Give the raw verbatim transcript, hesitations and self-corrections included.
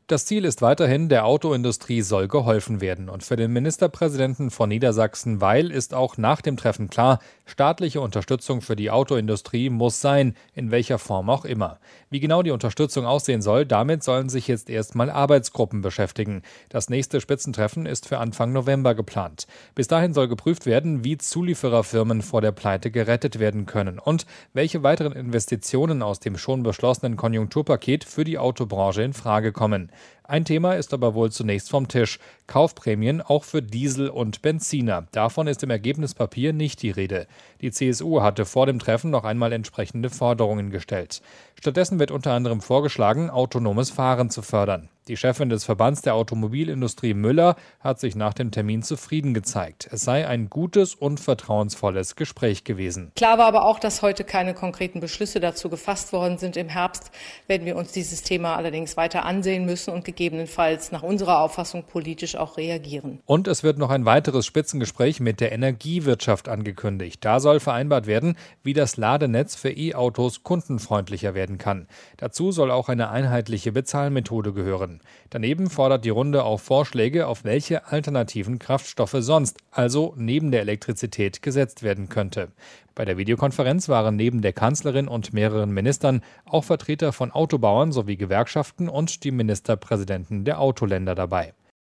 Das Ziel ist weiterhin, der Autoindustrie soll geholfen werden. Und für den Ministerpräsidenten von Niedersachsen Weil ist auch nach dem Treffen klar, staatliche Unterstützung für die Autoindustrie muss sein, in welcher Form auch immer. Wie genau die Unterstützung aussehen soll, damit sollen sich jetzt erstmal Arbeitsgruppen beschäftigen. Das nächste Spitzentreffen ist für Anfang November geplant. Bis dahin soll geprüft werden, wie Zuliefererfirmen vor der Pleite gerettet werden können und welche weiteren Investitionen aus dem schon beschlossenen Konjunkturpaket für die Autobranche in Frage kommen. Ein Thema ist aber wohl zunächst vom Tisch: Kaufprämien auch für Diesel und Benziner. Davon ist im Ergebnispapier nicht die Rede. Die C S U hatte vor dem Treffen noch einmal entsprechende Forderungen gestellt. Stattdessen wird unter anderem vorgeschlagen, autonomes Fahren zu fördern. Die Chefin des Verbands der Automobilindustrie Müller hat sich nach dem Termin zufrieden gezeigt. Es sei ein gutes und vertrauensvolles Gespräch gewesen. Klar war aber auch, dass heute keine konkreten Beschlüsse dazu gefasst worden sind. Im Herbst werden wir uns dieses Thema allerdings weiter ansehen müssen und gegebenenfalls nach unserer Auffassung politisch auch reagieren. Und es wird noch ein weiteres Spitzengespräch mit der Energiewirtschaft angekündigt. Da soll vereinbart werden, wie das Ladenetz für E-Autos kundenfreundlicher werden kann. Dazu soll auch eine einheitliche Bezahlmethode gehören. Daneben fordert die Runde auch Vorschläge, auf welche alternativen Kraftstoffe sonst, also neben der Elektrizität, gesetzt werden könnte. Bei der Videokonferenz waren neben der Kanzlerin und mehreren Ministern auch Vertreter von Autobauern sowie Gewerkschaften und die Ministerpräsidenten der Autoländer dabei.